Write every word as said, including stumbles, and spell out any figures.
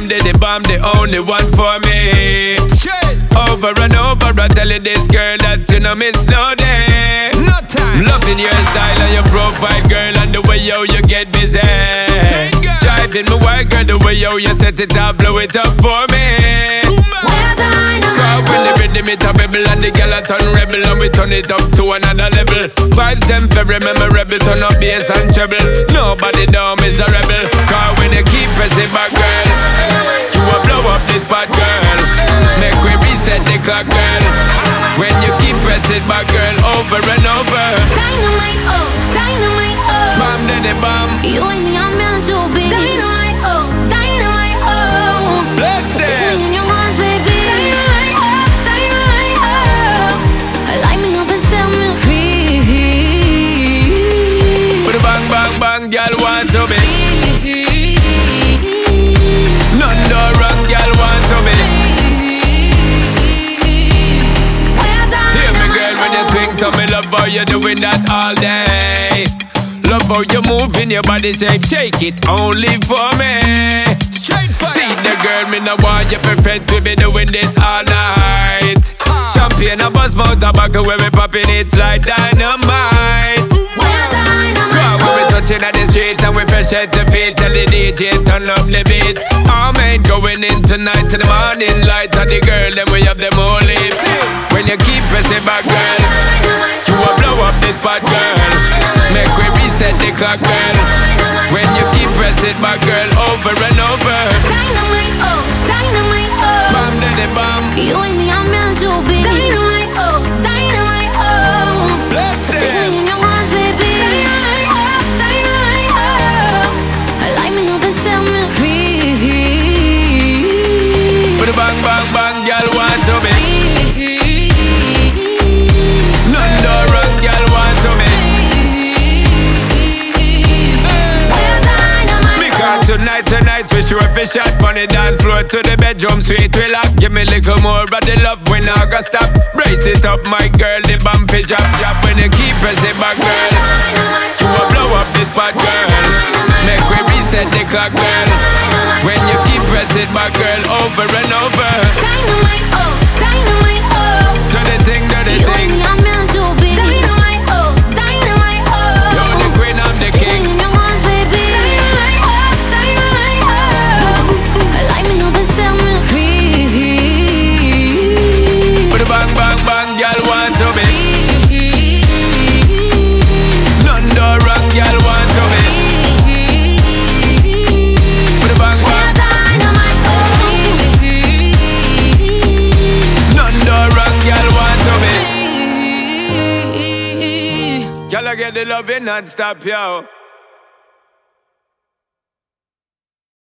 Bomb the bomb, the only one for me. Straight over and over, I tell you this girl that you know miss no day. No time. Loving your style and your profile, girl, and the way yo you get busy. Hey, driving my work, girl, the way yo you set it up, blow it up for me. Cause when the rhythm it a rebel and the girl a turn rebel and we turn it up to another level. Vibes them very memorable, turn up bass and treble. Nobody down is a rebel. Cause when you keep pressing back, girl, you will blow up this spot, girl. Make we reset the clock, girl. When you keep pressing back, girl, over and over. Dynamite, oh, dynamite, oh. Bomb daddy bomb. You and me are meant to be. Dynamite, oh, dynamite, oh. Bless them. Take me in your arms, baby. Dynamite, oh, dynamite, oh. Light me up and set me free. Put a bang, bang, bang, girl want to be. None do wrong, girl want to be. Hear me, girl, when you swing, so me love how you doing that all day. Love how you moving your body shape, shake it only for me. Straight fire. See the girl, me no want you perfect, we be doing this all night. Champagne and buzz mouth tobacco, where we popping it like dynamite. We're dynamite. Cause when we touching at the street and we fresh at the feet, tell the D J turn up the beat. Our man going in tonight to the morning light, and the girl then we have them all lips. When you keep pressing back, girl, you will blow up this spot, girl. Make we reset the clock, girl. When you keep pressing back, girl, over and over. Dynamite, oh, dynamite, oh. Bomb daddy bomb. You and me are meant to be. Dynamite, oh, dynamite, oh. Bless Take them. me in your arms, baby. Dynamite, oh, dynamite, oh. Light me up and set me free. Put a bang, bang, bang, girl want to be. None do wrong, girl want to be. We're dynamite. Because tonight, tonight we sure fi shot from the dance floor to the bedroom sweet we lock. Give me a little more of the love when I go stop. Brace it up, my girl, the bomb fi drop, drop. When you keep pressing back, girl, you will blow up this spot, girl. Make we reset the clock, girl. When you keep pressing back, girl, over and over. Dynamite, oh, dynamite, oh. Do the thing, do the You thing. and me are meant to be. Dynamite, oh, dynamite, oh. You're the queen, I'm the Take king. me in your arms, baby. Dynamite, oh, dynamite, oh. Light me up and set me free. Put a bang, bang, bang, girl want to be. None do wrong, girl want to be. Put a bang, We're bang. dynamite, oh. None do wrong, girl want to be. Girl, I get the loving non-stop, yo.